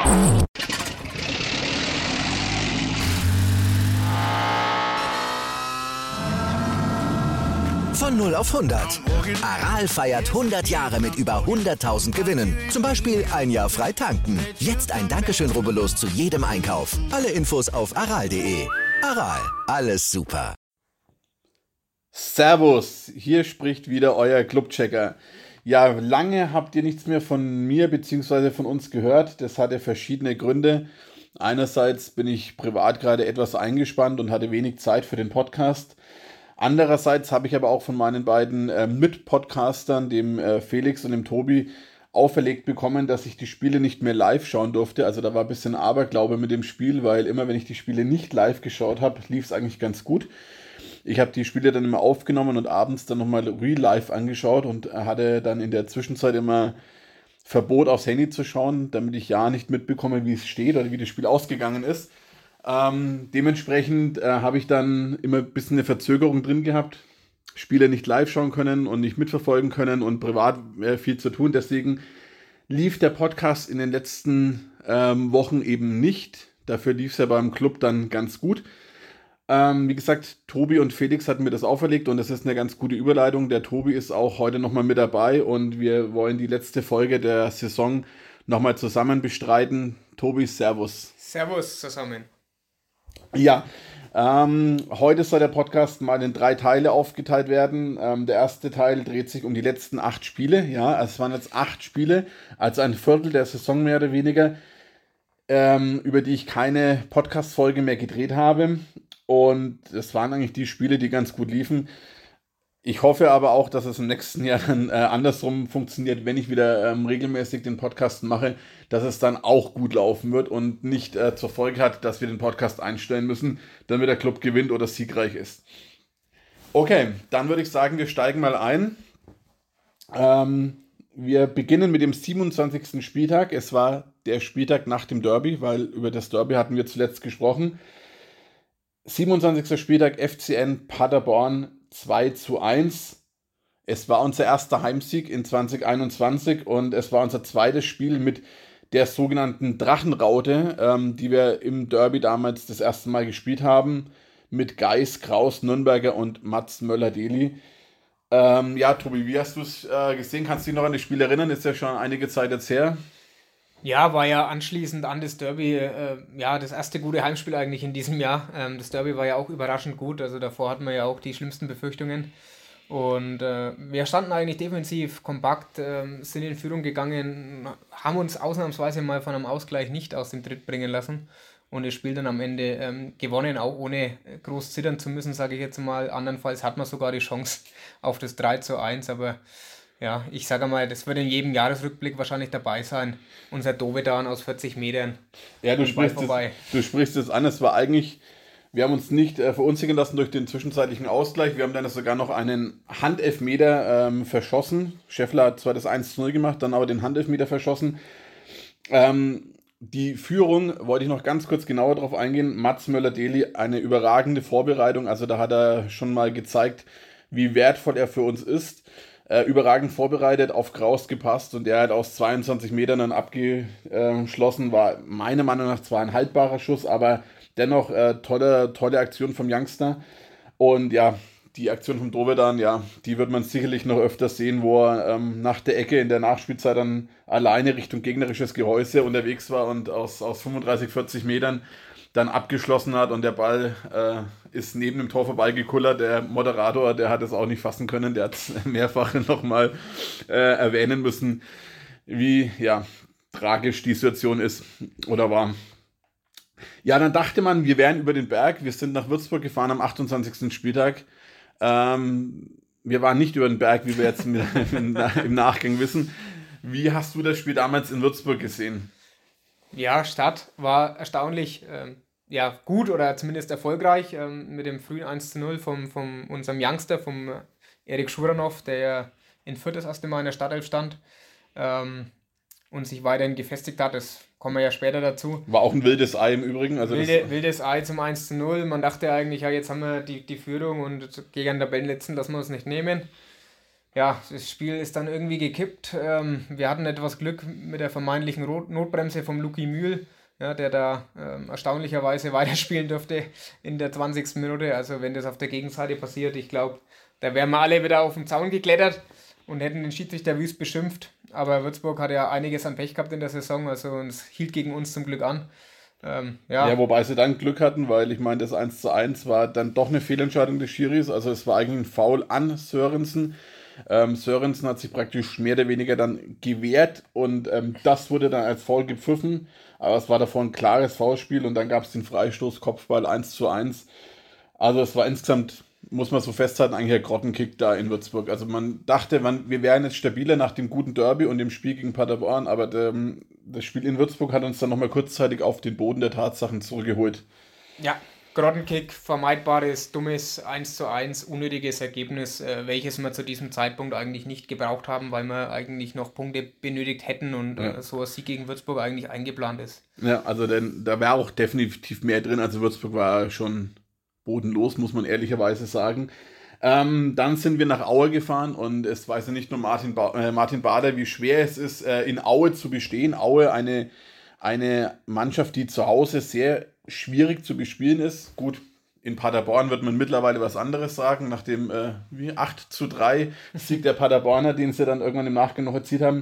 Von 0 auf 100. Aral feiert 100 Jahre mit über 100.000 Gewinnen. Zum Beispiel ein Jahr frei tanken. Jetzt ein Dankeschön, rubbellos zu jedem Einkauf. Alle Infos auf aral.de. Aral, alles super. Servus, hier spricht wieder euer Clubchecker. Ja, lange habt ihr nichts mehr von mir bzw. von uns gehört. Das hatte verschiedene Gründe. Einerseits bin ich privat gerade etwas eingespannt und hatte wenig Zeit für den Podcast. Andererseits habe ich aber auch von meinen beiden Mitpodcastern, dem Felix und dem Tobi, auferlegt bekommen, dass ich die Spiele nicht mehr live schauen durfte. Also da war ein bisschen Aberglaube mit dem Spiel, weil immer wenn ich die Spiele nicht live geschaut habe, lief es eigentlich ganz gut. Ich habe die Spiele dann immer aufgenommen und abends dann nochmal real live angeschaut und hatte dann in der Zwischenzeit immer Verbot aufs Handy zu schauen, damit ich ja nicht mitbekomme, wie es steht oder wie das Spiel ausgegangen ist. Dementsprechend habe ich dann immer ein bisschen eine Verzögerung drin gehabt, Spiele nicht live schauen können und nicht mitverfolgen können und privat viel zu tun. Deswegen lief der Podcast in den letzten Wochen eben nicht. Dafür lief es ja beim Club dann ganz gut. Wie gesagt, Tobi und Felix hatten mir das auferlegt und das ist eine ganz gute Überleitung. Der Tobi ist auch heute nochmal mit dabei und wir wollen die letzte Folge der Saison nochmal zusammen bestreiten. Tobi, Servus. Servus zusammen. Ja, heute soll der Podcast mal in 3 Teile aufgeteilt werden. Der erste Teil dreht sich um die letzten 8 Spiele. Ja, es waren jetzt 8 Spiele, also ein Viertel der Saison mehr oder weniger, über die ich keine Podcast-Folge mehr gedreht habe. Und es waren eigentlich die Spiele, die ganz gut liefen. Ich hoffe aber auch, dass es im nächsten Jahr dann andersrum funktioniert, wenn ich wieder regelmäßig den Podcast mache, dass es dann auch gut laufen wird und nicht zur Folge hat, dass wir den Podcast einstellen müssen, damit der Club gewinnt oder siegreich ist. Okay, dann würde ich sagen, wir steigen mal ein. Wir beginnen mit dem 27. Spieltag. Es war der Spieltag nach dem Derby, weil über das Derby hatten wir zuletzt gesprochen. 27. Spieltag FCN Paderborn 2:1. Es war unser erster Heimsieg in 2021 und es war unser zweites Spiel mit der sogenannten Drachenraute, die wir im Derby damals das erste Mal gespielt haben, mit Geis, Kraus, Nürnberger und Mats Möller-Deli. Ja, Tobi, wie hast du es gesehen? Kannst du dich noch an das Spiel erinnern? Ist ja schon einige Zeit jetzt her. Ja, war ja anschließend an das Derby, das erste gute Heimspiel eigentlich in diesem Jahr. Das Derby war ja auch überraschend gut, also davor hatten wir ja auch die schlimmsten Befürchtungen. Und wir standen eigentlich defensiv kompakt, sind in Führung gegangen, haben uns ausnahmsweise mal von einem Ausgleich nicht aus dem Tritt bringen lassen und das Spiel dann am Ende gewonnen, auch ohne groß zittern zu müssen, sage ich jetzt mal. Andernfalls hat man sogar die Chance auf das 3:1, aber ja, ich sage mal, das wird in jedem Jahresrückblick wahrscheinlich dabei sein. Unser Dovedan aus 40 Metern. Ja, du sprichst es an. Es war eigentlich, wir haben uns nicht verunsichern lassen durch den zwischenzeitlichen Ausgleich. Wir haben dann sogar noch einen Handelfmeter verschossen. Scheffler hat zwar das 1:0 gemacht, dann aber den Handelfmeter verschossen. Die Führung, wollte ich noch ganz kurz genauer drauf eingehen. Mats Möller-Deli, eine überragende Vorbereitung. Also da hat er schon mal gezeigt, wie wertvoll er für uns ist. Überragend vorbereitet, auf Kraus gepasst und der hat aus 22 Metern dann abgeschlossen. War meiner Meinung nach zwar ein haltbarer Schuss, aber dennoch tolle Aktion vom Youngster. Und ja, die Aktion vom Dovedan, ja, die wird man sicherlich noch öfters sehen, wo er nach der Ecke in der Nachspielzeit dann alleine Richtung gegnerisches Gehäuse unterwegs war und aus 35, 40 Metern dann abgeschlossen hat und der Ball ist neben dem Tor vorbeigekullert. Der Moderator, der hat es auch nicht fassen können, der hat es mehrfach nochmal erwähnen müssen, wie tragisch die Situation ist oder war. Ja, dann dachte man, wir wären über den Berg. Wir sind nach Würzburg gefahren am 28. Spieltag. Wir waren nicht über den Berg, wie wir jetzt im Nachgang wissen. Wie hast du das Spiel damals in Würzburg gesehen? Ja, Start war erstaunlich gut oder zumindest erfolgreich mit dem frühen 1:0 von unserem Youngster, vom Erik Schuranov, der ja in Fürth das erste Mal in der Startelf stand und sich weiterhin gefestigt hat. Das kommen wir ja später dazu. War auch ein wildes Ei im Übrigen. Also wildes Ei zum 1:0. Man dachte eigentlich, ja, jetzt haben wir die Führung und gegen den Tabellenletzten lassen wir uns nicht nehmen. Ja, das Spiel ist dann irgendwie gekippt. Wir hatten etwas Glück mit der vermeintlichen Notbremse vom Luki Mühl, ja, der da erstaunlicherweise weiterspielen durfte in der 20. Minute. Also wenn das auf der Gegenseite passiert, ich glaube, da wären wir alle wieder auf den Zaun geklettert und hätten den Schiedsrichter wüst beschimpft. Aber Würzburg hat ja einiges an Pech gehabt in der Saison, also es hielt gegen uns zum Glück an. Ja, wobei sie dann Glück hatten, weil ich meine, das 1:1 war dann doch eine Fehlentscheidung des Schiris. Also es war eigentlich ein Foul an Sörensen. Sörensen hat sich praktisch mehr oder weniger dann gewehrt und das wurde dann als Foul gepfiffen. Aber es war davor ein klares Foulspiel und dann gab es den Freistoß, Kopfball 1:1. Also es war insgesamt, muss man so festhalten, eigentlich ein Grottenkick da in Würzburg. Also man dachte, wir wären jetzt stabiler nach dem guten Derby und dem Spiel gegen Paderborn, aber das Spiel in Würzburg hat uns dann nochmal kurzzeitig auf den Boden der Tatsachen zurückgeholt. Ja, Grottenkick, vermeidbares, dummes 1:1, unnötiges Ergebnis, welches wir zu diesem Zeitpunkt eigentlich nicht gebraucht haben, weil wir eigentlich noch Punkte benötigt hätten und so ein Sieg gegen Würzburg eigentlich eingeplant ist. Ja, also denn, da war auch definitiv mehr drin. Also Würzburg war schon bodenlos, muss man ehrlicherweise sagen. Dann sind wir nach Aue gefahren und es weiß ja nicht nur Martin Bader, wie schwer es ist, in Aue zu bestehen. Aue, eine Mannschaft, die zu Hause sehr schwierig zu bespielen ist. Gut, in Paderborn wird man mittlerweile was anderes sagen, nach dem 8:3 Sieg der Paderborner, den sie dann irgendwann im Nachgang noch erzielt haben.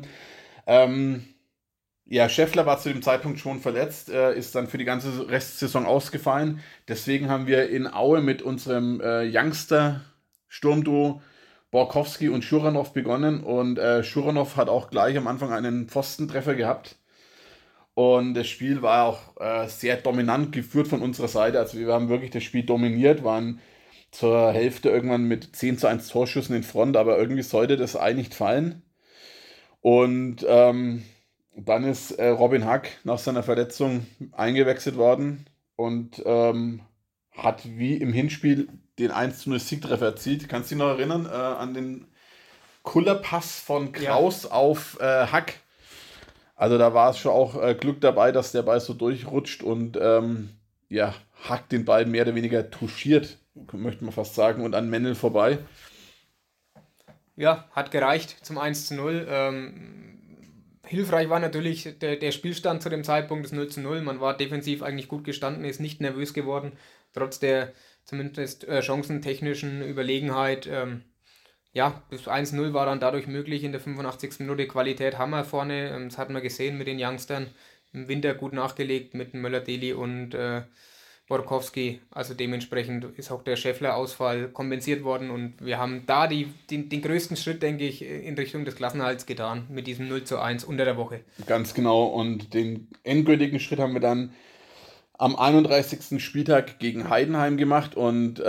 Ja, Scheffler war zu dem Zeitpunkt schon verletzt, ist dann für die ganze Restsaison ausgefallen. Deswegen haben wir in Aue mit unserem Youngster-Sturmduo Borkowski und Schuranov begonnen. Und Schuranov hat auch gleich am Anfang einen Pfostentreffer gehabt. Und das Spiel war auch sehr dominant geführt von unserer Seite. Also wir haben wirklich das Spiel dominiert, waren zur Hälfte irgendwann mit 10:1 Torschüssen in Front, aber irgendwie sollte das Ei nicht fallen. Und dann ist Robin Hack nach seiner Verletzung eingewechselt worden und hat wie im Hinspiel den 1:0 Siegtreffer erzielt. Kannst du dich noch erinnern an den Kullerpass von Kraus auf Hack? Also da war es schon auch Glück dabei, dass der Ball so durchrutscht und Hack den Ball mehr oder weniger touchiert, möchte man fast sagen, und an Mendel vorbei. Ja, hat gereicht zum 1:0. Hilfreich war natürlich der Spielstand zu dem Zeitpunkt, das 0:0. Man war defensiv eigentlich gut gestanden, ist nicht nervös geworden, trotz der zumindest chancentechnischen Überlegenheit. Das 1:0 war dann dadurch möglich in der 85. Minute. Qualität haben wir vorne, das hat man gesehen mit den Youngstern. Im Winter gut nachgelegt mit Möller-Deli und Borkowski. Also dementsprechend ist auch der Scheffler-Ausfall kompensiert worden und wir haben da den größten Schritt, denke ich, in Richtung des Klassenerhalts getan mit diesem 0:1 unter der Woche. Ganz genau, und den endgültigen Schritt haben wir dann am 31. Spieltag gegen Heidenheim gemacht und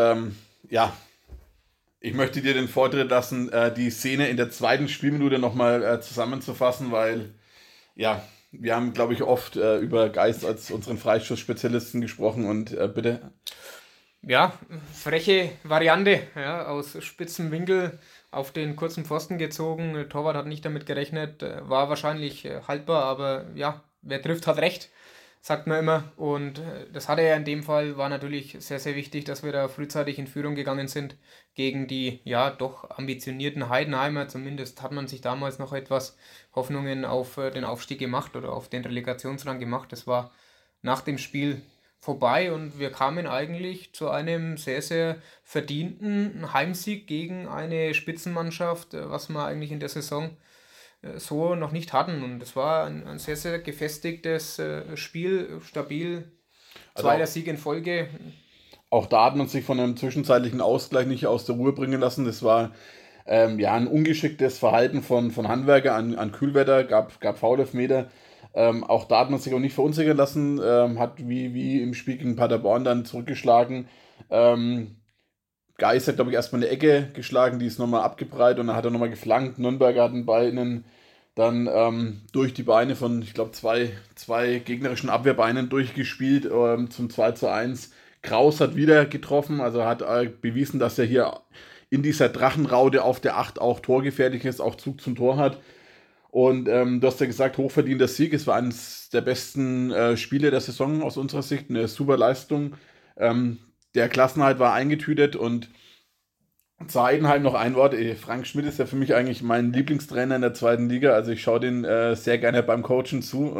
ich möchte dir den Vortritt lassen, die Szene in der zweiten Spielminute nochmal zusammenzufassen, weil wir haben, glaube ich, oft über Geist als unseren Freistoßspezialisten gesprochen und bitte. Ja, freche Variante, aus spitzem Winkel auf den kurzen Pfosten gezogen. Der Torwart hat nicht damit gerechnet, war wahrscheinlich haltbar, aber wer trifft, hat recht, sagt man immer. Und das hatte er in dem Fall, war natürlich sehr, sehr wichtig, dass wir da frühzeitig in Führung gegangen sind gegen die doch ambitionierten Heidenheimer. Zumindest hat man sich damals noch etwas Hoffnungen auf den Aufstieg gemacht oder auf den Relegationsrang gemacht. Das war nach dem Spiel vorbei und wir kamen eigentlich zu einem sehr, sehr verdienten Heimsieg gegen eine Spitzenmannschaft, was wir eigentlich in der Saison so noch nicht hatten. Und es war ein sehr, sehr gefestigtes Spiel, stabil, zweiter Sieg in Folge. Auch da hat man sich von einem zwischenzeitlichen Ausgleich nicht aus der Ruhe bringen lassen. Das war ein ungeschicktes Verhalten von Handwerker an Kühlwetter, gab Foul-Elfmeter. Auch da hat man sich auch nicht verunsichern lassen, hat wie im Spiel gegen Paderborn dann zurückgeschlagen. Geis hat, glaube ich, erstmal eine Ecke geschlagen, die ist nochmal abgeprallt und dann hat er nochmal geflankt. Nürnberger hat den Ball dann durch die Beine von, ich glaube, zwei gegnerischen Abwehrbeinen durchgespielt zum 2:1. Kraus hat wieder getroffen, also hat bewiesen, dass er hier in dieser Drachenraude auf der 8 auch torgefährlich ist, auch Zug zum Tor hat. Und du hast ja gesagt, hochverdienter Sieg. Es war eines der besten Spiele der Saison aus unserer Sicht, eine super Leistung. Der Klassenerhalt war eingetütet und Zu Heidenheim noch ein Wort. Frank Schmidt ist ja für mich eigentlich mein Lieblingstrainer in der zweiten Liga. Also ich schaue den sehr gerne beim Coachen zu.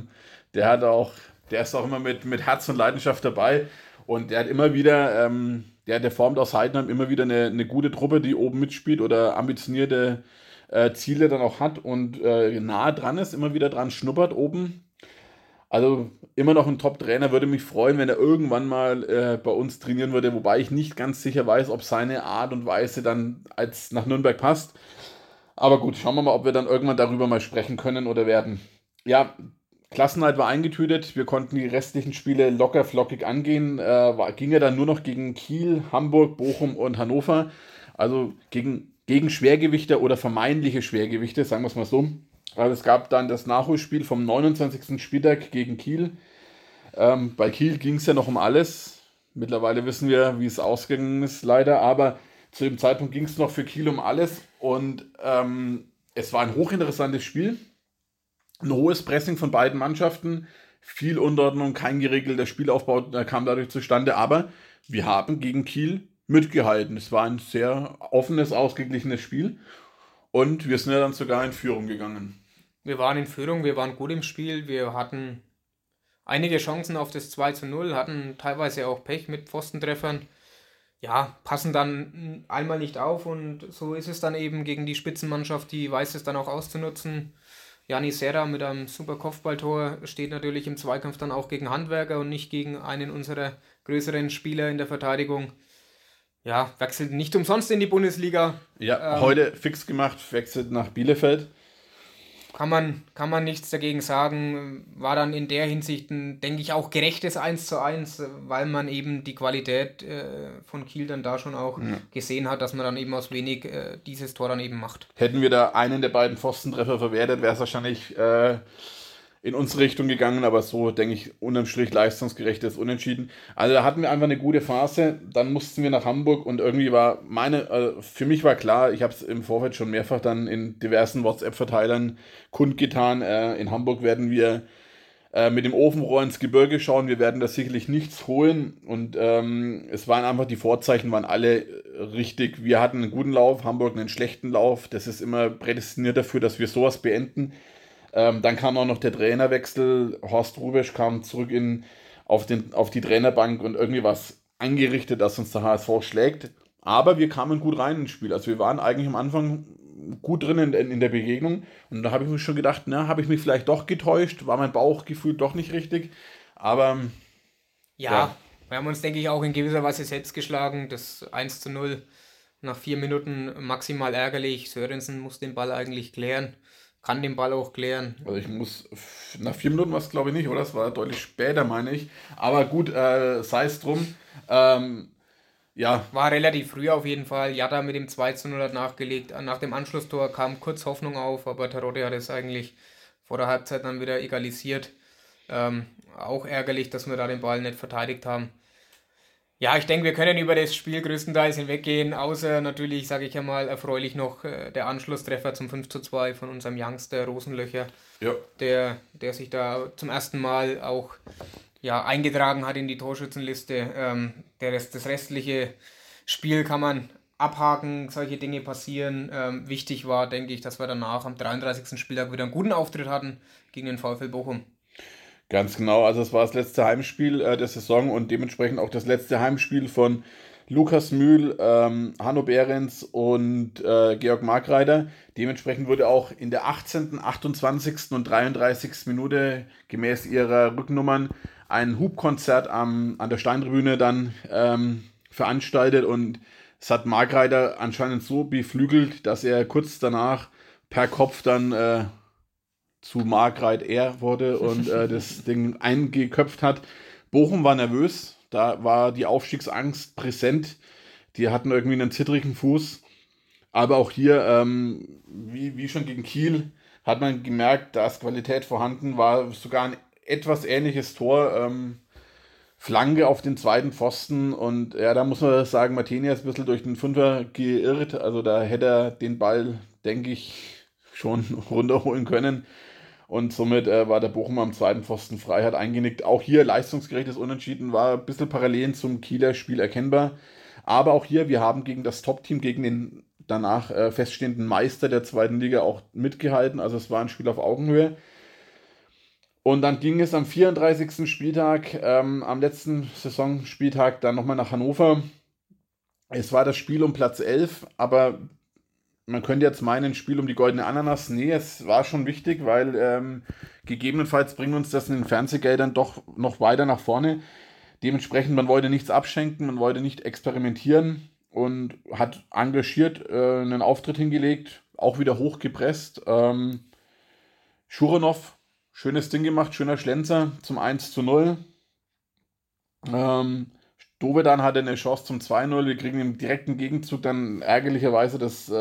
Der ist auch immer mit Herz und Leidenschaft dabei. Und der hat immer wieder, der formt aus Heidenheim immer wieder eine gute Truppe, die oben mitspielt oder ambitionierte Ziele dann auch hat und nahe dran ist, immer wieder dran schnuppert oben. Also immer noch ein Top-Trainer, würde mich freuen, wenn er irgendwann mal bei uns trainieren würde, wobei ich nicht ganz sicher weiß, ob seine Art und Weise dann als nach Nürnberg passt. Aber gut, schauen wir mal, ob wir dann irgendwann darüber mal sprechen können oder werden. Ja, Klassenerhalt war eingetütet, wir konnten die restlichen Spiele locker flockig angehen. Ging ja dann nur noch gegen Kiel, Hamburg, Bochum und Hannover. Also gegen Schwergewichte oder vermeintliche Schwergewichte, sagen wir es mal so. Also es gab dann das Nachholspiel vom 29. Spieltag gegen Kiel. Bei Kiel ging es ja noch um alles. Mittlerweile wissen wir, wie es ausgegangen ist, leider. Aber zu dem Zeitpunkt ging es noch für Kiel um alles. Und es war ein hochinteressantes Spiel. Ein hohes Pressing von beiden Mannschaften. Viel Unordnung, kein geregelter Spielaufbau kam dadurch zustande. Aber wir haben gegen Kiel mitgehalten. Es war ein sehr offenes, ausgeglichenes Spiel. Und wir sind ja dann sogar in Führung gegangen. Wir waren in Führung, wir waren gut im Spiel, wir hatten einige Chancen auf das 2:0, hatten teilweise auch Pech mit Pfostentreffern. Ja, passen dann einmal nicht auf und so ist es dann eben gegen die Spitzenmannschaft, die weiß es dann auch auszunutzen. Jani Serra mit einem super Kopfballtor steht natürlich im Zweikampf dann auch gegen Handwerker und nicht gegen einen unserer größeren Spieler in der Verteidigung. Ja, wechselt nicht umsonst in die Bundesliga. Ja, heute fix gemacht, wechselt nach Bielefeld. Kann man nichts dagegen sagen. War dann in der Hinsicht ein, denke ich, auch gerechtes 1:1, weil man eben die Qualität von Kiel dann da schon auch gesehen hat, dass man dann eben aus wenig dieses Tor dann eben macht. Hätten wir da einen der beiden Pfostentreffer verwertet, wäre es wahrscheinlich in unsere Richtung gegangen, aber so, denke ich, unterm Strich leistungsgerechtes Unentschieden. Also da hatten wir einfach eine gute Phase, dann mussten wir nach Hamburg und irgendwie war für mich war klar, ich habe es im Vorfeld schon mehrfach dann in diversen WhatsApp-Verteilern kundgetan, in Hamburg werden wir mit dem Ofenrohr ins Gebirge schauen, wir werden da sicherlich nichts holen und es waren einfach, die Vorzeichen waren alle richtig, wir hatten einen guten Lauf, Hamburg einen schlechten Lauf, das ist immer prädestiniert dafür, dass wir sowas beenden. Dann kam auch noch der Trainerwechsel. Horst Rubesch kam zurück auf die Trainerbank und irgendwie was angerichtet, dass uns der HSV schlägt. Aber wir kamen gut rein ins Spiel. Also wir waren eigentlich am Anfang gut drin in der Begegnung. Und da habe ich mir schon gedacht, habe ich mich vielleicht doch getäuscht? War mein Bauchgefühl doch nicht richtig? Aber ja, wir haben uns, denke ich, auch in gewisser Weise selbst geschlagen. Das 1:0 nach 4 Minuten maximal ärgerlich. Sörensen muss den Ball eigentlich klären. Kann den Ball auch klären. Also nach 4 Minuten war es glaube ich nicht, oder? Das war deutlich später, meine ich. Aber gut, sei es drum. Ja. War relativ früh auf jeden Fall. Jatta mit dem 2:0 hat nachgelegt. Nach dem Anschlusstor kam kurz Hoffnung auf, aber Terodde hat es eigentlich vor der Halbzeit dann wieder egalisiert. Auch ärgerlich, dass wir da den Ball nicht verteidigt haben. Ja, ich denke, wir können über das Spiel größtenteils hinweggehen, außer natürlich, sage ich einmal, erfreulich noch der Anschlusstreffer zum 5:2 von unserem Youngster Rosenlöcher, ja. der sich da zum ersten Mal auch eingetragen hat in die Torschützenliste. Das restliche Spiel kann man abhaken, solche Dinge passieren. Wichtig war, denke ich, dass wir danach am 33. Spieltag wieder einen guten Auftritt hatten gegen den VfL Bochum. Ganz genau, also es war das letzte Heimspiel der Saison und dementsprechend auch das letzte Heimspiel von Lukas Mühl, Hanno Behrens und Georg Markreiter. Dementsprechend wurde auch in der 18., 28. und 33. Minute gemäß ihrer Rücknummern ein Hubkonzert an der Steintribüne dann veranstaltet und es hat Markreiter anscheinend so beflügelt, dass er kurz danach per Kopf dann zu Markreit R wurde und das Ding eingeköpft hat. Bochum war nervös, da war die Aufstiegsangst präsent. Die hatten irgendwie einen zittrigen Fuß. Aber auch hier, wie schon gegen Kiel, hat man gemerkt, da ist Qualität vorhanden, war sogar ein etwas ähnliches Tor. Flanke auf den zweiten Pfosten und ja, da muss man sagen, Martini ist ein bisschen durch den Fünfer geirrt. Also da hätte er den Ball, denke ich, schon runterholen können. Und somit war der Bochum am zweiten Pfosten frei, hat eingenickt. Auch hier leistungsgerechtes Unentschieden, war ein bisschen parallel zum Kieler Spiel erkennbar. Aber auch hier, wir haben gegen das Top-Team, gegen den danach feststehenden Meister der zweiten Liga auch mitgehalten. Also es war ein Spiel auf Augenhöhe. Und dann ging es am 34. Spieltag, am letzten Saisonspieltag, dann nochmal nach Hannover. Es war das Spiel um Platz 11, aber man könnte jetzt meinen, ein Spiel um die goldene Ananas. Nee, es war schon wichtig, weil gegebenenfalls bringen uns das in den Fernsehgeldern doch noch weiter nach vorne. Dementsprechend, man wollte nichts abschenken, man wollte nicht experimentieren und hat engagiert einen Auftritt hingelegt, auch wieder hochgepresst. Schuranov, schönes Ding gemacht, schöner Schlenzer zum 1:0. Dovedan hatte eine Chance zum 2:0. Wir kriegen im direkten Gegenzug dann ärgerlicherweise das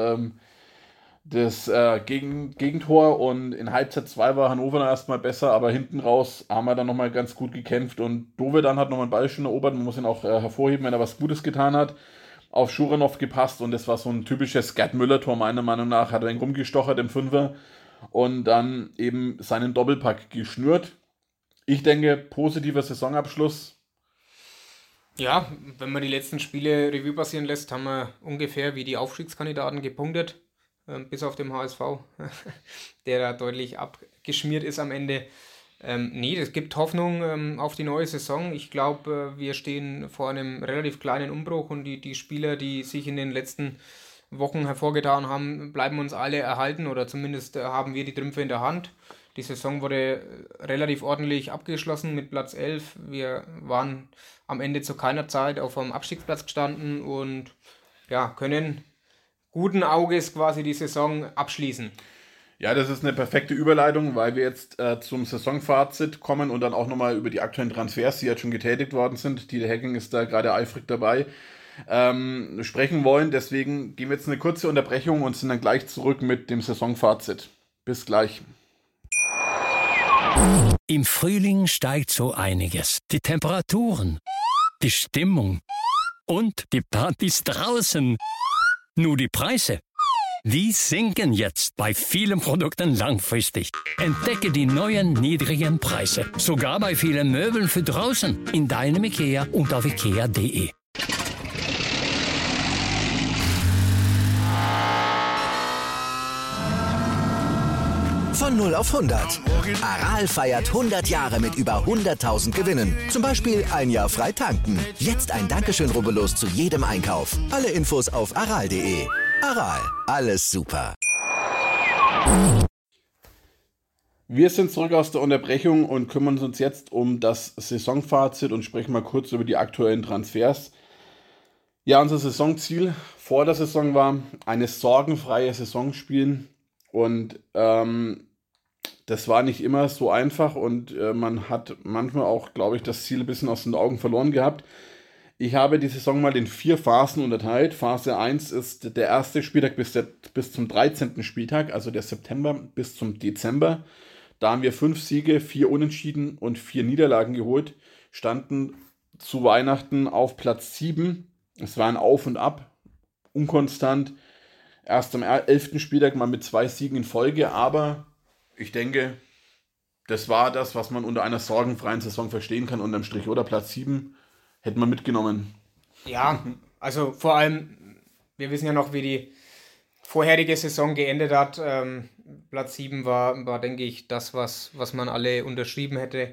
Gegentor und in Halbzeit 2 war Hannover dann erstmal besser, aber hinten raus haben wir dann nochmal ganz gut gekämpft und Dovedan hat nochmal einen Ball schön erobert. Man muss ihn auch hervorheben, wenn er was Gutes getan hat. Auf Schuranov gepasst und das war so ein typisches Gerd Müller-Tor meiner Meinung nach. Hat er ihn rumgestochert im Fünfer und dann eben seinen Doppelpack geschnürt. Ich denke, positiver Saisonabschluss. Ja, wenn man die letzten Spiele Revue passieren lässt, haben wir ungefähr wie die Aufstiegskandidaten gepunktet, bis auf den HSV, der da deutlich abgeschmiert ist am Ende. Nee, das gibt Hoffnung auf die neue Saison. Ich glaube, wir stehen vor einem relativ kleinen Umbruch und die Spieler, die sich in den letzten Wochen hervorgetan haben, bleiben uns alle erhalten oder zumindest haben wir die Trümpfe in der Hand. Die Saison wurde relativ ordentlich abgeschlossen mit Platz 11. Wir waren am Ende zu keiner Zeit auf dem Abstiegsplatz gestanden und ja, können guten Auges quasi die Saison abschließen. Ja, das ist eine perfekte Überleitung, weil wir jetzt zum Saisonfazit kommen und dann auch nochmal über die aktuellen Transfers, die jetzt schon getätigt worden sind. Dieter Hecking ist da gerade eifrig dabei, sprechen wollen. Deswegen gehen wir jetzt eine kurze Unterbrechung und sind dann gleich zurück mit dem Saisonfazit. Bis gleich. Im Frühling steigt so einiges. Die Temperaturen, die Stimmung und die Partys draußen. Nur die Preise, die sinken jetzt bei vielen Produkten langfristig. Entdecke die neuen niedrigen Preise, sogar bei vielen Möbeln für draußen, in deinem IKEA und auf ikea.de. Von 0 auf 100. Aral feiert 100 Jahre mit über 100.000 Gewinnen. Zum Beispiel ein Jahr frei tanken. Jetzt ein Dankeschön, rubbellos zu jedem Einkauf. Alle Infos auf aral.de. Aral, alles super. Wir sind zurück aus der Unterbrechung und kümmern uns jetzt um das Saisonfazit und sprechen mal kurz über die aktuellen Transfers. Ja, unser Saisonziel vor der Saison war, eine sorgenfreie Saison spielen und das war nicht immer so einfach und man hat manchmal auch, glaube ich, das Ziel ein bisschen aus den Augen verloren gehabt. Ich habe die Saison mal in 4 Phasen unterteilt. Phase 1 ist der erste Spieltag bis zum 13. Spieltag, also der September bis zum Dezember. Da haben wir 5 Siege, 4 Unentschieden und 4 Niederlagen geholt, standen zu Weihnachten auf Platz 7. Es war ein Auf und Ab, unkonstant. Erst am 11. Spieltag mal mit 2 Siegen in Folge, aber ich denke, das war das, was man unter einer sorgenfreien Saison verstehen kann, unterm Strich, oder? Platz 7 hätten wir mitgenommen. Ja, also vor allem, wir wissen ja noch, wie die vorherige Saison geendet hat. Platz 7 war, denke ich, das, was man alle unterschrieben hätte.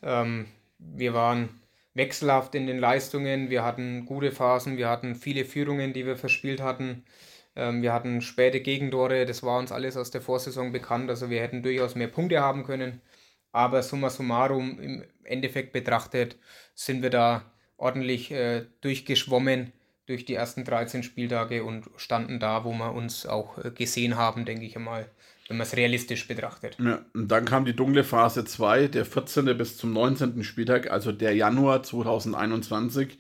Wir waren wechselhaft in den Leistungen, wir hatten gute Phasen, wir hatten viele Führungen, die wir verspielt hatten. Wir hatten späte Gegentore, das war uns alles aus der Vorsaison bekannt, also wir hätten durchaus mehr Punkte haben können, aber summa summarum, im Endeffekt betrachtet, sind wir da ordentlich durchgeschwommen durch die ersten 13 Spieltage und standen da, wo wir uns auch gesehen haben, denke ich einmal, wenn man es realistisch betrachtet. Ja, und dann kam die dunkle Phase 2, der 14. bis zum 19. Spieltag, also der Januar 2021.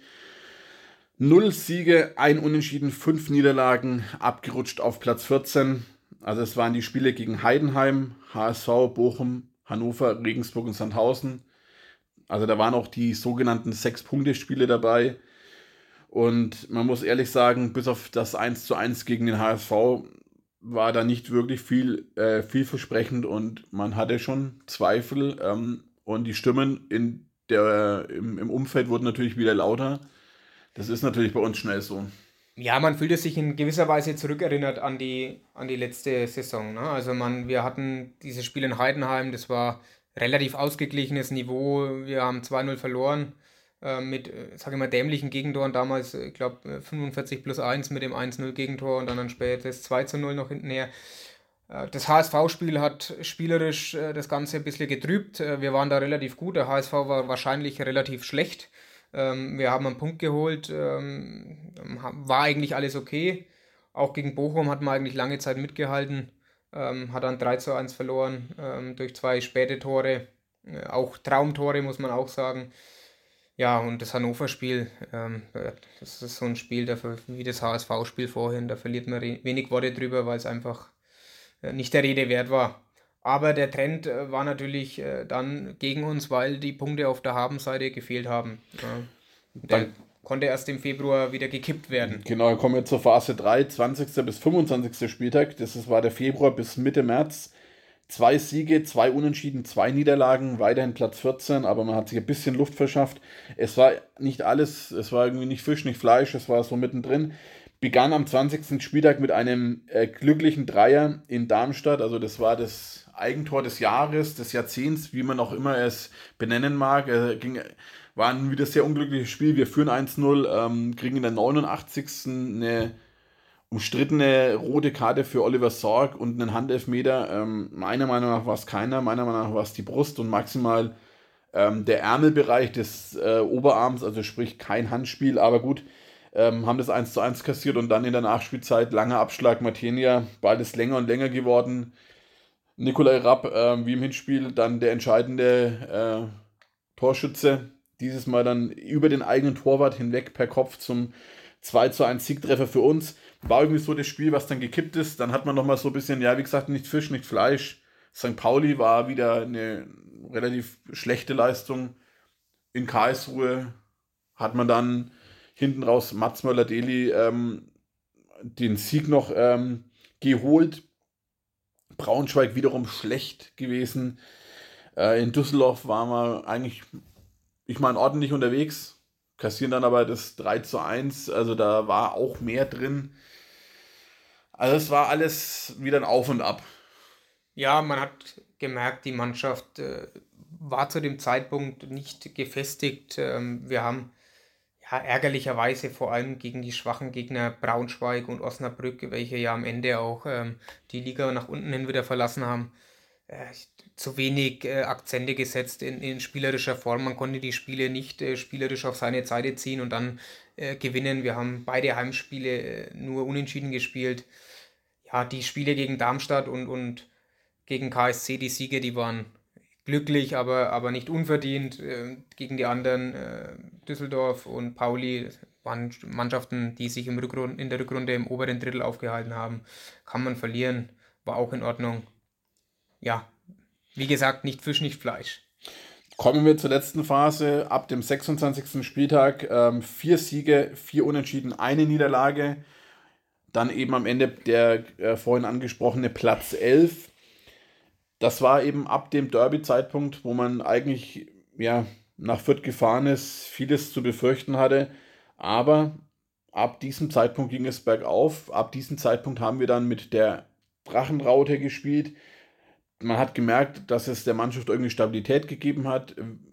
0 Siege, 1 Unentschieden, 5 Niederlagen, abgerutscht auf Platz 14. Also es waren die Spiele gegen Heidenheim, HSV, Bochum, Hannover, Regensburg und Sandhausen. Also da waren auch die sogenannten 6-Punkte-Spiele dabei. Und man muss ehrlich sagen, bis auf das 1:1 gegen den HSV war da nicht wirklich vielversprechend und man hatte schon Zweifel. Und die Stimmen im Umfeld wurden natürlich wieder lauter. Das ist natürlich bei uns schnell so. Ja, man fühlt es sich in gewisser Weise zurückerinnert an die letzte Saison. Ne? Also wir hatten dieses Spiel in Heidenheim, das war relativ ausgeglichenes Niveau. Wir haben 2-0 verloren mit, sage ich mal, dämlichen Gegentoren. Damals, ich glaube, 45+1 mit dem 1-0 Gegentor und dann später das 2-0 noch hintenher. Das HSV-Spiel hat spielerisch das Ganze ein bisschen getrübt. Wir waren da relativ gut. Der HSV war wahrscheinlich relativ schlecht. Wir haben einen Punkt geholt. War eigentlich alles okay. Auch gegen Bochum hat man eigentlich lange Zeit mitgehalten. Hat dann 3-1 verloren durch 2 späte Tore. Auch Traumtore, muss man auch sagen. Ja, und das Hannover-Spiel, das ist so ein Spiel, wie das HSV-Spiel vorhin, da verliert man wenig Worte drüber, weil es einfach nicht der Rede wert war. Aber der Trend war natürlich dann gegen uns, weil die Punkte auf der Habenseite gefehlt haben. Der konnte erst im Februar wieder gekippt werden. Genau, kommen wir zur Phase 3, 20. bis 25. Spieltag. War der Februar bis Mitte März. 2 Siege, 2 Unentschieden, 2 Niederlagen, weiterhin Platz 14, aber man hat sich ein bisschen Luft verschafft. Es war nicht alles, es war irgendwie nicht Fisch, nicht Fleisch, es war so mittendrin. Begann am 20. Spieltag mit einem glücklichen Dreier in Darmstadt, also das war das Eigentor des Jahres, des Jahrzehnts, wie man auch immer es benennen mag. War ein wieder sehr unglückliches Spiel, wir führen 1-0, kriegen in der 89. eine umstrittene rote Karte für Oliver Sorg und einen Handelfmeter. Meiner Meinung nach war es keiner, meiner Meinung nach war es die Brust und maximal der Ärmelbereich des Oberarms, also sprich kein Handspiel, aber gut, haben das 1-1 kassiert und dann in der Nachspielzeit langer Abschlag Martinia, bald ist länger und länger geworden. Nikolai Rapp, wie im Hinspiel, dann der entscheidende Torschütze, dieses Mal dann über den eigenen Torwart hinweg per Kopf zum 2-1 Siegtreffer für uns. War irgendwie so das Spiel, was dann gekippt ist. Dann hat man nochmal so ein bisschen, ja, wie gesagt, nicht Fisch, nicht Fleisch. St. Pauli war wieder eine relativ schlechte Leistung. In Karlsruhe hat man dann hinten raus Mats Möller-Deli den Sieg noch geholt. Braunschweig wiederum schlecht gewesen. In Düsseldorf waren wir eigentlich, ich meine, ordentlich unterwegs. Kassieren dann aber das 3-1, also da war auch mehr drin. Also es war alles wieder ein Auf und Ab. Ja, man hat gemerkt, die Mannschaft war zu dem Zeitpunkt nicht gefestigt. Wir haben ja ärgerlicherweise vor allem gegen die schwachen Gegner Braunschweig und Osnabrück, welche ja am Ende auch die Liga nach unten hin wieder verlassen haben, zu wenig Akzente gesetzt in spielerischer Form. Man konnte die Spiele nicht spielerisch auf seine Seite ziehen und dann gewinnen. Wir haben beide Heimspiele nur unentschieden gespielt. Ja, die Spiele gegen Darmstadt und gegen KSC, die Siege, die waren glücklich, aber nicht unverdient. Gegen die anderen, Düsseldorf und Pauli, waren Mannschaften, die sich in der Rückrunde im oberen Drittel aufgehalten haben. Kann man verlieren, war auch in Ordnung. Ja, wie gesagt, nicht Fisch, nicht Fleisch. Kommen wir zur letzten Phase. Ab dem 26. Spieltag 4 Siege, 4 Unentschieden, 1 Niederlage. Dann eben am Ende der vorhin angesprochene Platz 11. Das war eben ab dem Derby-Zeitpunkt, wo man eigentlich ja, nach Fürth gefahren ist, vieles zu befürchten hatte. Aber ab diesem Zeitpunkt ging es bergauf. Ab diesem Zeitpunkt haben wir dann mit der Drachenraute gespielt. Man hat gemerkt, dass es der Mannschaft irgendwie Stabilität gegeben hat.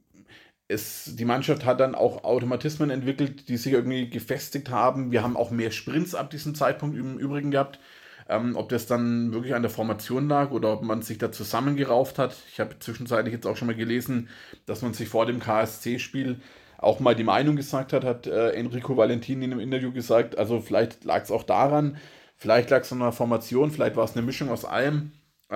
Die Mannschaft hat dann auch Automatismen entwickelt, die sich irgendwie gefestigt haben. Wir haben auch mehr Sprints ab diesem Zeitpunkt im Übrigen gehabt. Ob das dann wirklich an der Formation lag oder ob man sich da zusammengerauft hat. Ich habe zwischenzeitlich jetzt auch schon mal gelesen, dass man sich vor dem KSC-Spiel auch mal die Meinung gesagt hat Enrico Valentini in einem Interview gesagt. Also vielleicht lag es auch daran, vielleicht lag es an einer Formation, vielleicht war es eine Mischung aus allem.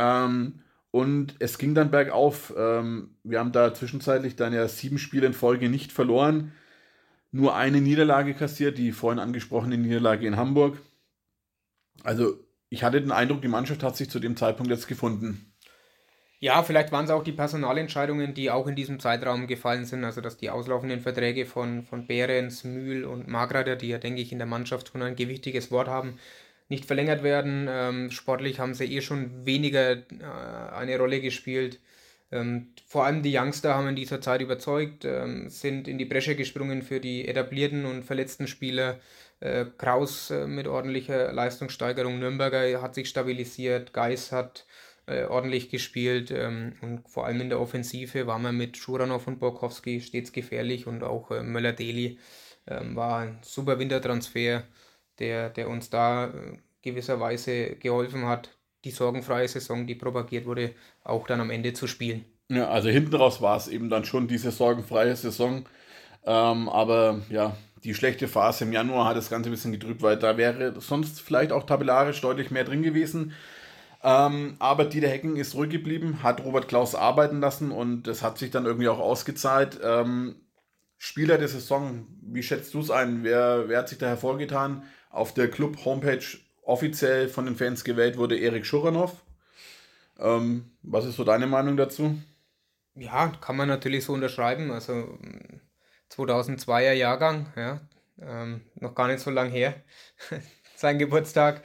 Und es ging dann bergauf. Wir haben da zwischenzeitlich dann ja 7 Spiele in Folge nicht verloren. Nur eine Niederlage kassiert, die vorhin angesprochene Niederlage in Hamburg. Also ich hatte den Eindruck, die Mannschaft hat sich zu dem Zeitpunkt jetzt gefunden. Ja, vielleicht waren es auch die Personalentscheidungen, die auch in diesem Zeitraum gefallen sind. Also dass die auslaufenden Verträge von Behrens, Mühl und Margreiter, die ja, denke ich, in der Mannschaft schon ein gewichtiges Wort haben, nicht verlängert werden. Sportlich haben sie schon weniger eine Rolle gespielt. Vor allem die Youngster haben in dieser Zeit überzeugt, sind in die Bresche gesprungen für die etablierten und verletzten Spieler. Kraus mit ordentlicher Leistungssteigerung, Nürnberger hat sich stabilisiert, Geis hat ordentlich gespielt und vor allem in der Offensive war man mit Schuranov und Borkowski stets gefährlich und auch Möller-Deli war ein super Wintertransfer, der uns da gewisserweise geholfen hat, die sorgenfreie Saison, die propagiert wurde, auch dann am Ende zu spielen. Ja, also hinten raus war es eben dann schon diese sorgenfreie Saison. Aber ja, die schlechte Phase im Januar hat das Ganze ein bisschen gedrückt, weil da wäre sonst vielleicht auch tabellarisch deutlich mehr drin gewesen. Aber Dieter Hecking ist ruhig geblieben, hat Robert Klaus arbeiten lassen und das hat sich dann irgendwie auch ausgezahlt. Spieler der Saison, wie schätzt du es ein? Wer hat sich da hervorgetan? Auf der Club-Homepage offiziell von den Fans gewählt wurde Erik Schuranov. Was ist so deine Meinung dazu? Ja, kann man natürlich so unterschreiben. Also 2002er Jahrgang, ja, noch gar nicht so lang her, sein Geburtstag.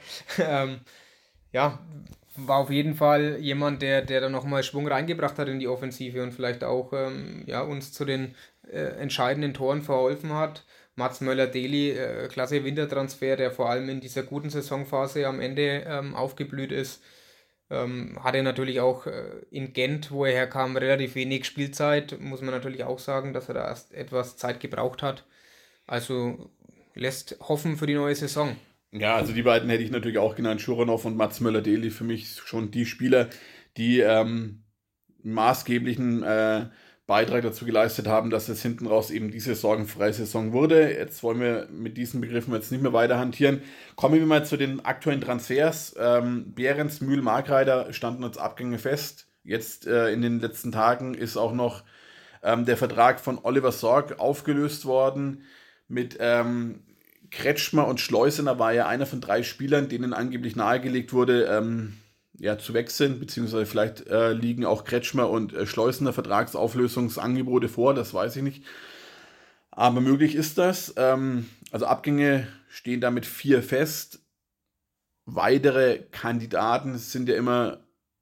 Ja, war auf jeden Fall jemand, der da nochmal Schwung reingebracht hat in die Offensive und vielleicht auch uns zu den entscheidenden Toren verholfen hat. Mats Möller-Deli, klasse Wintertransfer, der vor allem in dieser guten Saisonphase am Ende aufgeblüht ist. Hatte natürlich auch in Gent, wo er herkam, relativ wenig Spielzeit. Muss man natürlich auch sagen, dass er da erst etwas Zeit gebraucht hat. Also lässt hoffen für die neue Saison. Ja, also die beiden hätte ich natürlich auch genannt, Schuranov und Mats Möller-Deli, für mich schon die Spieler, die maßgeblichen Beitrag dazu geleistet haben, dass es hinten raus eben diese sorgenfreie Saison wurde. Jetzt wollen wir mit diesen Begriffen jetzt nicht mehr weiter hantieren. Kommen wir mal zu den aktuellen Transfers. Behrens, Mühl, Markreiter standen als Abgänge fest. Jetzt in den letzten Tagen ist auch noch der Vertrag von Oliver Sorg aufgelöst worden. Mit Kretschmer und Schleusener war ja einer von 3 Spielern, denen angeblich nahegelegt wurde, zu wechseln, beziehungsweise vielleicht liegen auch Kretschmer und Schleusener Vertragsauflösungsangebote vor, das weiß ich nicht. Aber möglich ist das. Also Abgänge stehen damit 4 fest. Weitere Kandidaten sind ja immer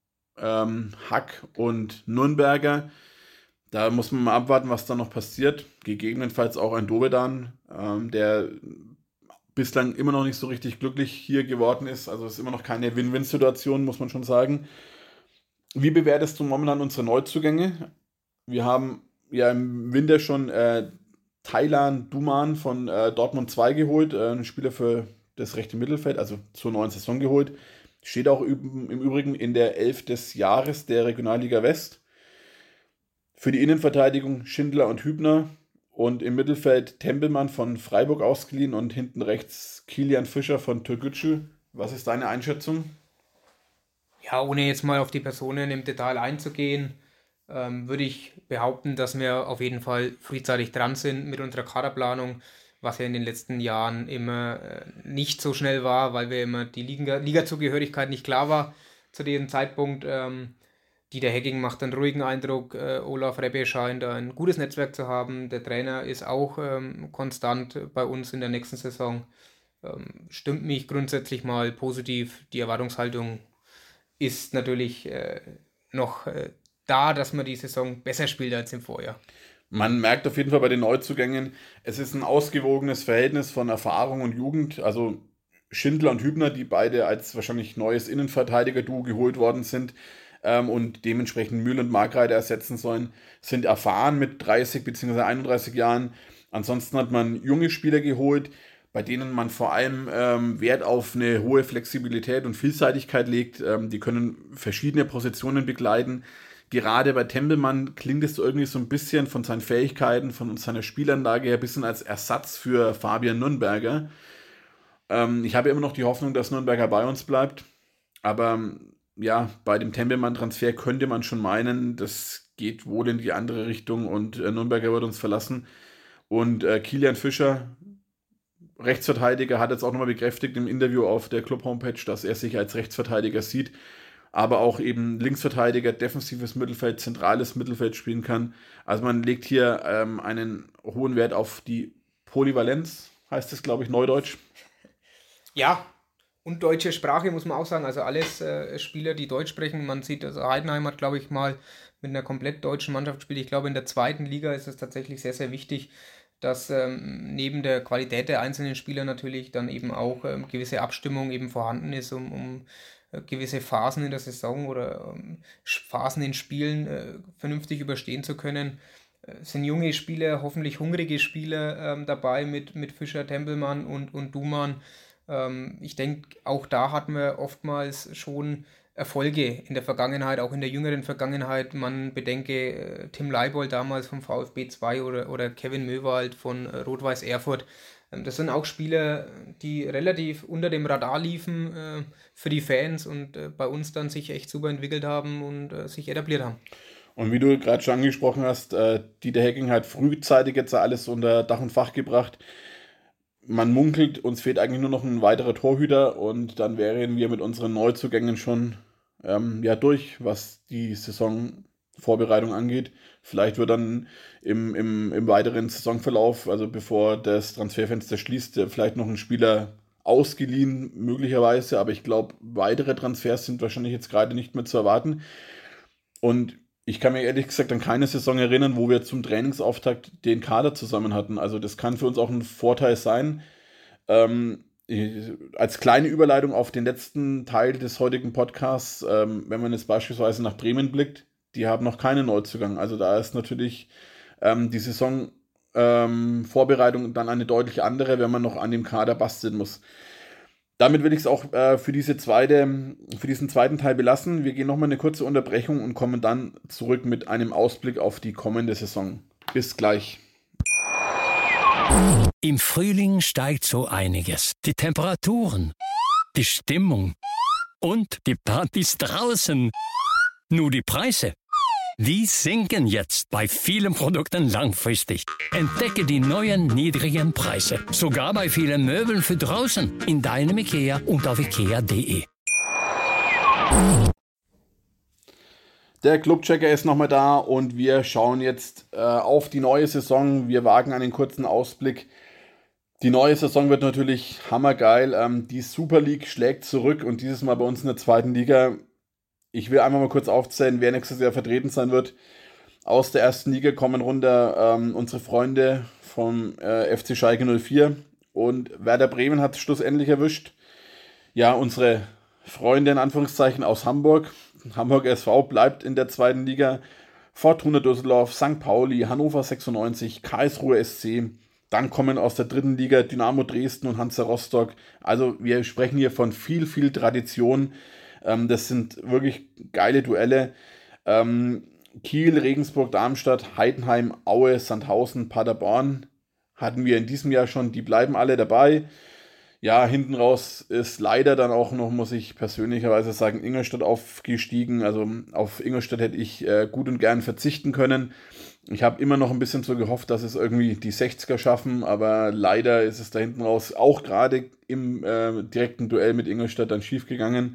Hack und Nürnberger. Da muss man mal abwarten, was da noch passiert. Gegebenenfalls auch ein Dovedan, der bislang immer noch nicht so richtig glücklich hier geworden ist. Also es ist immer noch keine Win-Win-Situation, muss man schon sagen. Wie bewertest du momentan unsere Neuzugänge? Wir haben ja im Winter schon Taylan Duman von Dortmund 2 geholt, einen Spieler für das rechte Mittelfeld, also zur neuen Saison geholt. Steht auch im Übrigen in der 11 des Jahres der Regionalliga West. Für die Innenverteidigung Schindler und Hübner. Und im Mittelfeld Tempelmann von Freiburg ausgeliehen und hinten rechts Kilian Fischer von Türkgücü. Was ist deine Einschätzung? Ja, ohne jetzt mal auf die Personen im Detail einzugehen, würde ich behaupten, dass wir auf jeden Fall frühzeitig dran sind mit unserer Kaderplanung, was ja in den letzten Jahren immer nicht so schnell war, weil wir immer die Liga-Zugehörigkeit nicht klar war zu diesem Zeitpunkt. Dieter Hecking macht einen ruhigen Eindruck, Olaf Rebbe scheint ein gutes Netzwerk zu haben, der Trainer ist auch konstant bei uns in der nächsten Saison. Stimmt mich grundsätzlich mal positiv, die Erwartungshaltung ist natürlich noch da, dass man die Saison besser spielt als im Vorjahr. Man merkt auf jeden Fall bei den Neuzugängen, es ist ein ausgewogenes Verhältnis von Erfahrung und Jugend, also Schindler und Hübner, die beide als wahrscheinlich neues Innenverteidiger-Duo geholt worden sind, und dementsprechend Mühl und Markreiter ersetzen sollen, sind erfahren mit 30 bzw. 31 Jahren. Ansonsten hat man junge Spieler geholt, bei denen man vor allem Wert auf eine hohe Flexibilität und Vielseitigkeit legt. Die können verschiedene Positionen begleiten. Gerade bei Tempelmann klingt es irgendwie so ein bisschen von seinen Fähigkeiten, von seiner Spielanlage her ein bisschen als Ersatz für Fabian Nürnberger. Ich habe immer noch die Hoffnung, dass Nürnberger bei uns bleibt, aber ja, bei dem Tempelmann-Transfer könnte man schon meinen, das geht wohl in die andere Richtung und Nürnberger wird uns verlassen. Und Kilian Fischer, Rechtsverteidiger, hat jetzt auch nochmal bekräftigt im Interview auf der Club-Homepage, dass er sich als Rechtsverteidiger sieht, aber auch eben Linksverteidiger, defensives Mittelfeld, zentrales Mittelfeld spielen kann. Also man legt hier einen hohen Wert auf die Polyvalenz, heißt es, glaube ich, neudeutsch. Ja, und deutsche Sprache muss man auch sagen, also alles Spieler, die Deutsch sprechen. Man sieht, also Heidenheim hat, glaube ich, mal mit einer komplett deutschen Mannschaft spielt. Ich glaube, in der zweiten Liga ist es tatsächlich sehr, sehr wichtig, dass neben der Qualität der einzelnen Spieler natürlich dann eben auch gewisse Abstimmung eben vorhanden ist, um gewisse Phasen in der Saison oder Phasen in Spielen vernünftig überstehen zu können. Es sind junge Spieler, hoffentlich hungrige Spieler dabei mit Fischer, Tempelmann und Duman. Ich denke, auch da hatten wir oftmals schon Erfolge in der Vergangenheit, auch in der jüngeren Vergangenheit. Man bedenke Tim Leibold damals vom VfB 2 oder Kevin Möwald von Rot-Weiß Erfurt. Das sind auch Spieler, die relativ unter dem Radar liefen für die Fans und bei uns dann sich echt super entwickelt haben und sich etabliert haben. Und wie du gerade schon angesprochen hast, Dieter Hecking hat frühzeitig jetzt alles unter Dach und Fach gebracht. Man munkelt, uns fehlt eigentlich nur noch ein weiterer Torhüter und dann wären wir mit unseren Neuzugängen schon durch, was die Saisonvorbereitung angeht. Vielleicht wird dann im weiteren Saisonverlauf, also bevor das Transferfenster schließt, vielleicht noch ein Spieler ausgeliehen, möglicherweise, aber ich glaube, weitere Transfers sind wahrscheinlich jetzt gerade nicht mehr zu erwarten. Und ich kann mir ehrlich gesagt an keine Saison erinnern, wo wir zum Trainingsauftakt den Kader zusammen hatten. Also das kann für uns auch ein Vorteil sein. Als kleine Überleitung auf den letzten Teil des heutigen Podcasts, wenn man jetzt beispielsweise nach Bremen blickt, die haben noch keinen Neuzugang. Also da ist natürlich die Saisonvorbereitung dann eine deutlich andere, wenn man noch an dem Kader basteln muss. Damit will ich es auch für diesen zweiten Teil belassen. Wir gehen nochmal eine kurze Unterbrechung und kommen dann zurück mit einem Ausblick auf die kommende Saison. Bis gleich. Im Frühling steigt so einiges. Die Temperaturen, die Stimmung und die Partys draußen. Nur die Preise, die sinken jetzt bei vielen Produkten langfristig. Entdecke die neuen niedrigen Preise. Sogar bei vielen Möbeln für draußen. In deinem IKEA und auf ikea.de. Der Clubchecker ist nochmal da und wir schauen jetzt auf die neue Saison. Wir wagen einen kurzen Ausblick. Die neue Saison wird natürlich hammergeil. Die Super League schlägt zurück und dieses Mal bei uns in der zweiten Liga. Ich will einmal mal kurz aufzählen, wer nächstes Jahr vertreten sein wird. Aus der ersten Liga kommen runter unsere Freunde vom FC Schalke 04 und Werder Bremen hat es schlussendlich erwischt. Ja, unsere Freunde in Anführungszeichen aus Hamburg. Hamburg SV bleibt in der zweiten Liga. Fortuna Düsseldorf, St. Pauli, Hannover 96, Karlsruhe SC. Dann kommen aus der dritten Liga Dynamo Dresden und Hansa Rostock. Also wir sprechen hier von viel, viel Tradition. Das sind wirklich geile Duelle. Kiel, Regensburg, Darmstadt, Heidenheim, Aue, Sandhausen, Paderborn hatten wir in diesem Jahr schon. Die bleiben alle dabei. Ja, hinten raus ist leider dann auch noch, muss ich persönlicherweise sagen, Ingolstadt aufgestiegen. Also auf Ingolstadt hätte ich gut und gern verzichten können. Ich habe immer noch ein bisschen so gehofft, dass es irgendwie die 60er schaffen, aber leider ist es da hinten raus auch gerade im direkten Duell mit Ingolstadt dann schief gegangen.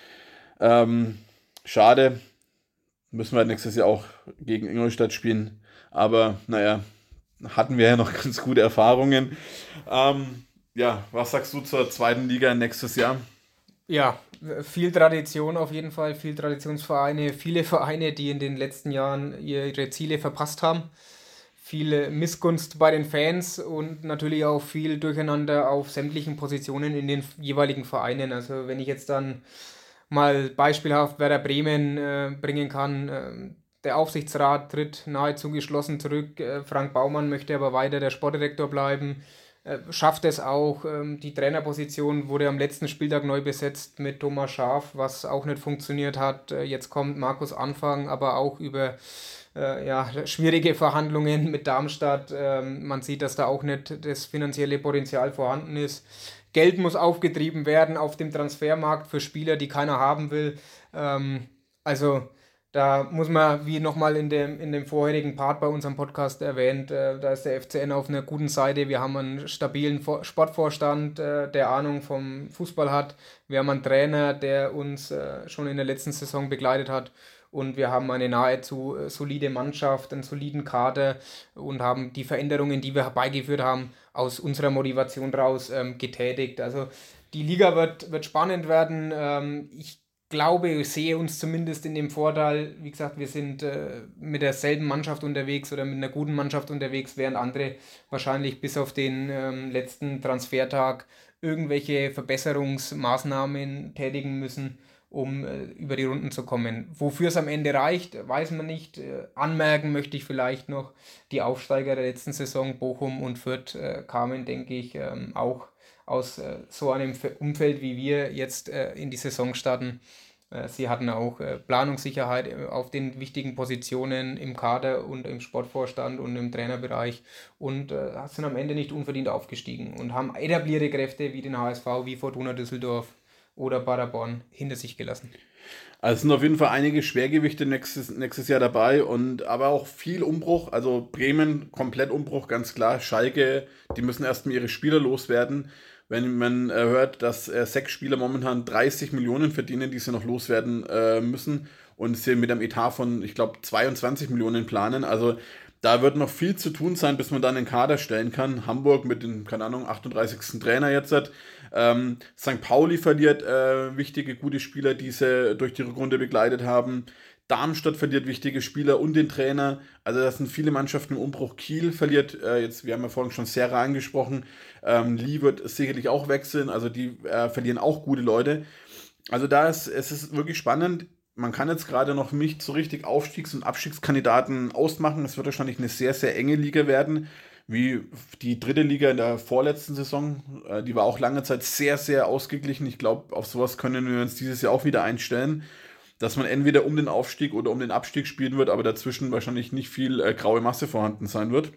Schade, müssen wir nächstes Jahr auch gegen Ingolstadt spielen, aber naja, hatten wir ja noch ganz gute Erfahrungen. Ja, was sagst du zur zweiten Liga nächstes Jahr? Ja, viel Tradition auf jeden Fall, viel Traditionsvereine, viele Vereine, die in den letzten Jahren ihre Ziele verpasst haben. Viel Missgunst bei den Fans und natürlich auch viel Durcheinander auf sämtlichen Positionen in den jeweiligen Vereinen. Also wenn ich jetzt dann mal beispielhaft Werder Bremen bringen kann, der Aufsichtsrat tritt nahezu geschlossen zurück, Frank Baumann möchte aber weiter der Sportdirektor bleiben, schafft es auch, die Trainerposition wurde am letzten Spieltag neu besetzt mit Thomas Schaaf, was auch nicht funktioniert hat. Jetzt kommt Markus Anfang, aber auch über schwierige Verhandlungen mit Darmstadt. Man sieht, dass da auch nicht das finanzielle Potenzial vorhanden ist. Geld muss aufgetrieben werden auf dem Transfermarkt für Spieler, die keiner haben will. Also da muss man, wie nochmal in dem vorherigen Part bei unserem Podcast erwähnt, da ist der FCN auf einer guten Seite. Wir haben einen stabilen Sportvorstand, der Ahnung vom Fußball hat. Wir haben einen Trainer, der uns schon in der letzten Saison begleitet hat. Und wir haben eine nahezu solide Mannschaft, einen soliden Kader und haben die Veränderungen, die wir herbeigeführt haben, aus unserer Motivation raus getätigt. Also die Liga wird spannend werden. Ich sehe uns zumindest in dem Vorteil, wie gesagt, wir sind mit derselben Mannschaft unterwegs oder mit einer guten Mannschaft unterwegs, während andere wahrscheinlich bis auf den letzten Transfertag irgendwelche Verbesserungsmaßnahmen tätigen müssen, um über die Runden zu kommen. Wofür es am Ende reicht, weiß man nicht. Anmerken möchte ich vielleicht noch, die Aufsteiger der letzten Saison, Bochum und Fürth, kamen, denke ich, auch aus so einem Umfeld, wie wir jetzt in die Saison starten. Sie hatten auch Planungssicherheit auf den wichtigen Positionen im Kader und im Sportvorstand und im Trainerbereich und sind am Ende nicht unverdient aufgestiegen und haben etablierte Kräfte wie den HSV, wie Fortuna Düsseldorf oder Paderborn hinter sich gelassen. Also es sind auf jeden Fall einige Schwergewichte nächstes Jahr dabei aber auch viel Umbruch. Also Bremen, komplett Umbruch, ganz klar. Schalke, die müssen erstmal ihre Spieler loswerden. Wenn man hört, dass 6 Spieler momentan 30 Millionen verdienen, die sie noch loswerden müssen und sie mit einem Etat von, ich glaube, 22 Millionen planen. Also da wird noch viel zu tun sein, bis man dann einen Kader stellen kann. Hamburg mit dem, 38. Trainer jetzt hat. St. Pauli verliert wichtige, gute Spieler, die sie durch die Rückrunde begleitet haben. Darmstadt verliert wichtige Spieler und den Trainer. Also das sind viele Mannschaften im Umbruch. Kiel verliert, wir haben ja vorhin schon Serra angesprochen. Lee wird sicherlich auch wechseln. Also die verlieren auch gute Leute. Also es ist wirklich spannend. Man kann jetzt gerade noch nicht so richtig Aufstiegs- und Abstiegskandidaten ausmachen. Es wird wahrscheinlich eine sehr, sehr enge Liga werden, wie die 3. Liga in der vorletzten Saison. Die war auch lange Zeit sehr, sehr ausgeglichen. Ich glaube, auf sowas können wir uns dieses Jahr auch wieder einstellen, dass man entweder um den Aufstieg oder um den Abstieg spielen wird, aber dazwischen wahrscheinlich nicht viel graue Masse vorhanden sein wird.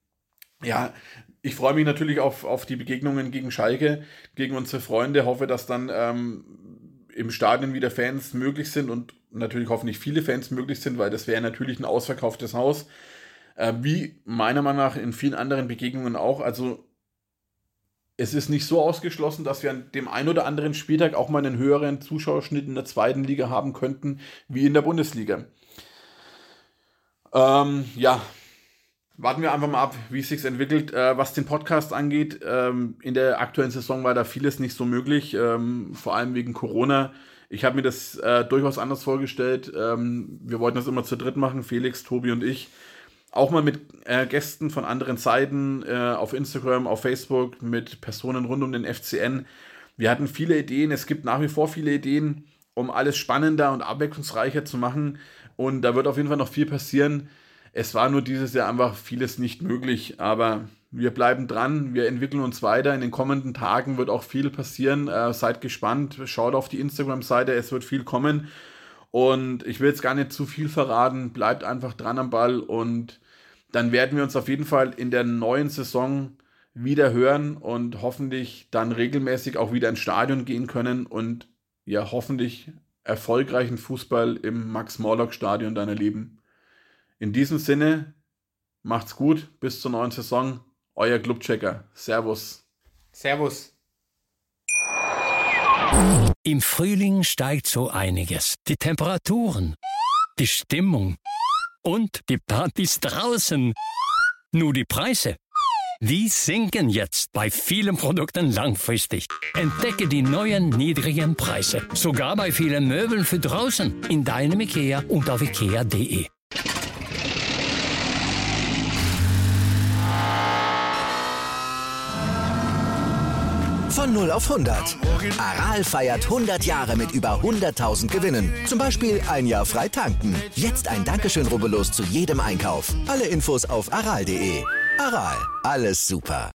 Ja, ich freue mich natürlich auf die Begegnungen gegen Schalke, gegen unsere Freunde. Hoffe, dass dann im Stadion wieder Fans möglich sind und natürlich hoffentlich viele Fans möglich sind, weil das wäre natürlich ein ausverkauftes Haus. Wie meiner Meinung nach in vielen anderen Begegnungen auch. Also es ist nicht so ausgeschlossen, dass wir an dem einen oder anderen Spieltag auch mal einen höheren Zuschauerschnitt in der 2. Liga haben könnten, wie in der Bundesliga. Ja, warten wir einfach mal ab, wie es sich entwickelt. Was den Podcast angeht, in der aktuellen Saison war da vieles nicht so möglich, vor allem wegen Corona. Ich habe mir das durchaus anders vorgestellt. Wir wollten das immer zu dritt machen, Felix, Tobi und ich. Auch mal mit Gästen von anderen Seiten, auf Instagram, auf Facebook, mit Personen rund um den FCN. Wir hatten viele Ideen, es gibt nach wie vor viele Ideen, um alles spannender und abwechslungsreicher zu machen. Und da wird auf jeden Fall noch viel passieren. Es war nur dieses Jahr einfach vieles nicht möglich, aber wir bleiben dran, wir entwickeln uns weiter. In den kommenden Tagen wird auch viel passieren. Seid gespannt, schaut auf die Instagram-Seite, es wird viel kommen. Und ich will jetzt gar nicht zu viel verraten, bleibt einfach dran am Ball und dann werden wir uns auf jeden Fall in der neuen Saison wieder hören und hoffentlich dann regelmäßig auch wieder ins Stadion gehen können und ja, hoffentlich erfolgreichen Fußball im Max-Morlock-Stadion dann erleben. In diesem Sinne, macht's gut, bis zur neuen Saison. Euer Clubchecker. Servus. Servus. Im Frühling steigt so einiges. Die Temperaturen, die Stimmung und die Partys draußen. Nur die Preise, die sinken jetzt bei vielen Produkten langfristig. Entdecke die neuen niedrigen Preise. Sogar bei vielen Möbeln für draußen. In deinem IKEA und auf ikea.de. Von 0 auf 100. Aral feiert 100 Jahre mit über 100.000 Gewinnen. Zum Beispiel ein Jahr frei tanken. Jetzt ein Dankeschön, rubbellos zu jedem Einkauf. Alle Infos auf aral.de. Aral, alles super.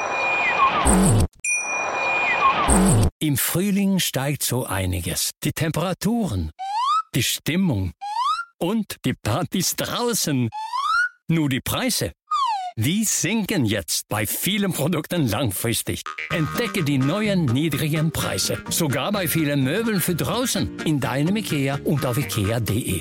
Im Frühling steigt so einiges. Die Temperaturen, die Stimmung und die Partys draußen. Nur die Preise, die sinken jetzt bei vielen Produkten langfristig. Entdecke die neuen niedrigen Preise. Sogar bei vielen Möbeln für draußen. In deinem IKEA und auf ikea.de.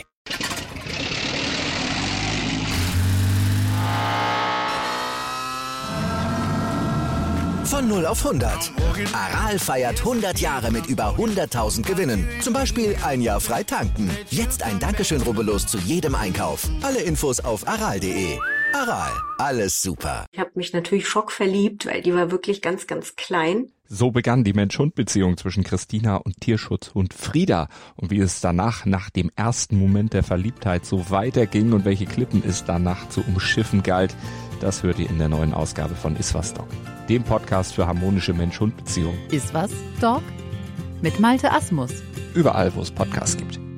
Von 0 auf 100. Aral feiert 100 Jahre mit über 100.000 Gewinnen. Zum Beispiel ein Jahr frei tanken. Jetzt ein Dankeschön, rubbellos zu jedem Einkauf. Alle Infos auf aral.de. Aral, alles super. Ich habe mich natürlich schockverliebt, weil die war wirklich ganz, ganz klein. So begann die Mensch-Hund-Beziehung zwischen Christina und Tierschutzhund Frieda. Und wie es danach, nach dem ersten Moment der Verliebtheit, so weiterging und welche Klippen es danach zu umschiffen galt, das hört ihr in der neuen Ausgabe von Iswas Dog, dem Podcast für harmonische Mensch-Hund-Beziehungen. Iswas Dog? Mit Malte Asmus. Überall, wo es Podcasts gibt.